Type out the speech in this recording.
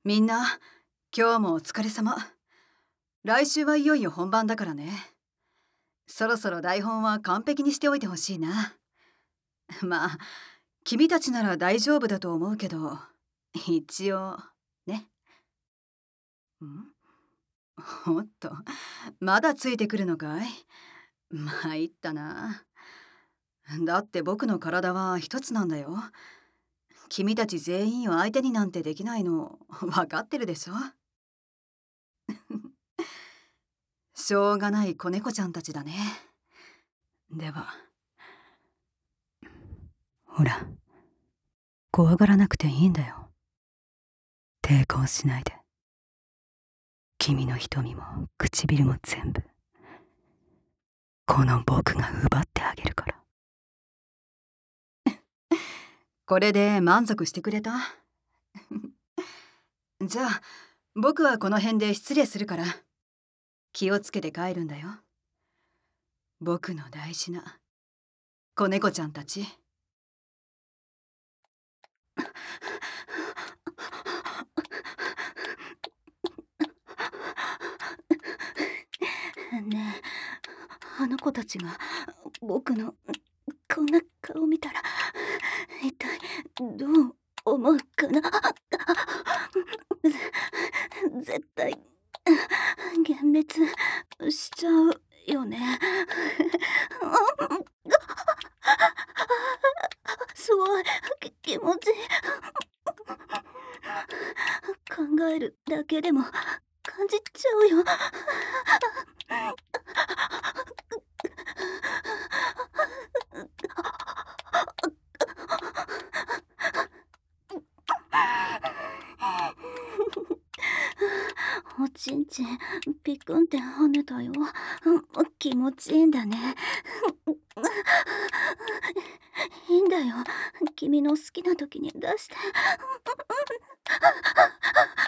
みんな、今日もお疲れ様。来週はいよいよ本番だからね。そろそろ台本は完璧にしておいてほしいな。まあ、君たちなら大丈夫だと思うけど、一応、ね。おっと、まだついてくるのかい？参ったな。だって僕の体は一つなんだよ。君たち全員を相手になんてできないの分かってるでしょ？しょうがない子猫ちゃんたちだね。では、ほら、怖がらなくていいんだよ。抵抗しないで。君の瞳も唇も全部、この僕が奪ってあげるから。これで満足してくれた？じゃあ、僕はこの辺で失礼するから、気をつけて帰るんだよ。僕の大事な子猫ちゃんたち。 ねえ、あの子たちが僕のこんな顔見たら一体どう思うかな。絶対幻滅しちゃうよね。すごい気持ちいい。考えるだけでも感じちゃうよ。おちんちんピクンって跳ねたよ。気持ちいいんだね。いいんだよ。君の好きな時に出して。